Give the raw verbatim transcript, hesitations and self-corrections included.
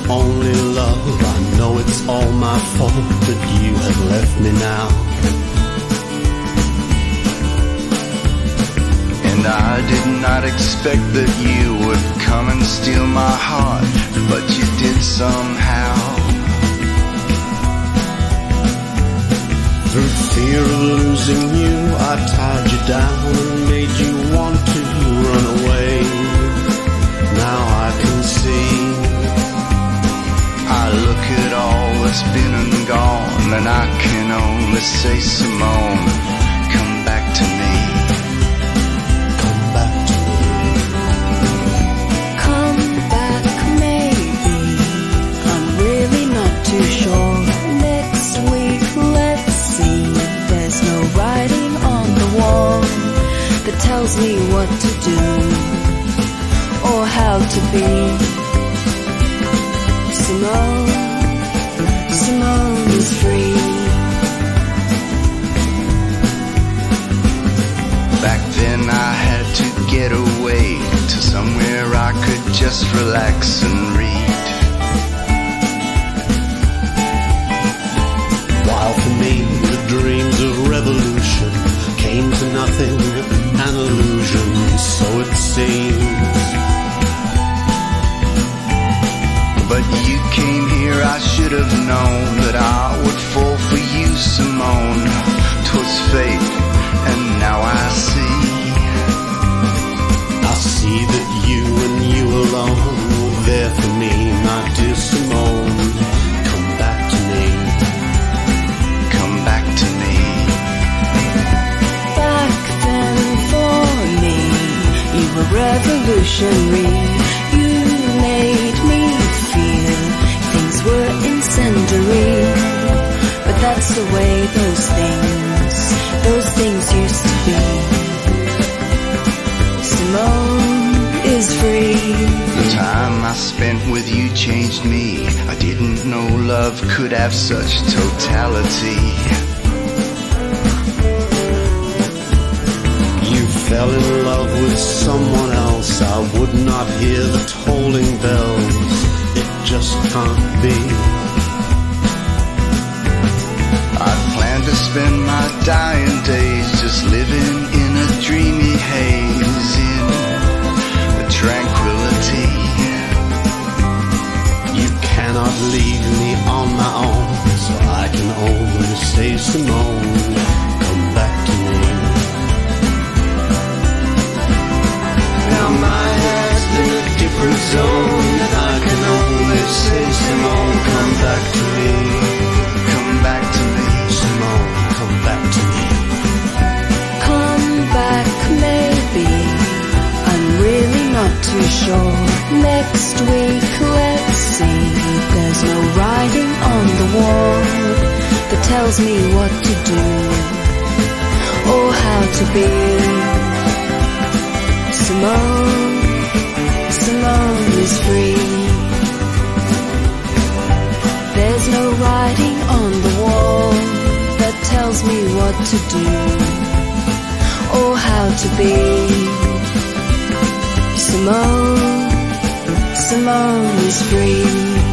only love. I know it's all my fault that you have left me now. And I did not expect that you would come and steal my heart, but you did somehow. Through fear of losing you, I tied you down and made you want to run away. Now I can see, I look at all that's been and gone, and I can only say, Simone, come back to me. Come back to me. Come back, maybe. I'm really not too sure. Next week, let's see. There's no writing on the wall that tells me what to do or how to be. Simone, Simone is free. Back then I had to get away to somewhere I could just relax and read. While for me the dreams of revolution came to nothing, an illusion, so it seems. But you came here, I should have known that I would fall for you, Simone. 'Twas fate, and now I see. I see that you and you alone were there for me, my dear Simone. Come back to me. Come back to me. Back then for me, you were revolutionary. You made me feel things were incendiary. But that's the way those things, those things used to be. Simone is free. The time I spent with you changed me. I didn't know love could have such totality. You fell in love with someone else. I would not hear the tolling bells. It just can't be. I planned to spend my dying days just living in a dreamy haze, in a tranquility. You cannot leave me on my own, so I can only say, Simone, come back to me. Now my head's in a different zone, and I can only say, Simone, come back to me. Come back to me. Simone, come back to me. Come back, maybe. I'm really not too sure. Next week, let's see. There's no writing on the wall that tells me what to do or how to be. Simone, Simone is free. There's no writing on the wall that tells me what to do or how to be. Simone, Simone is free.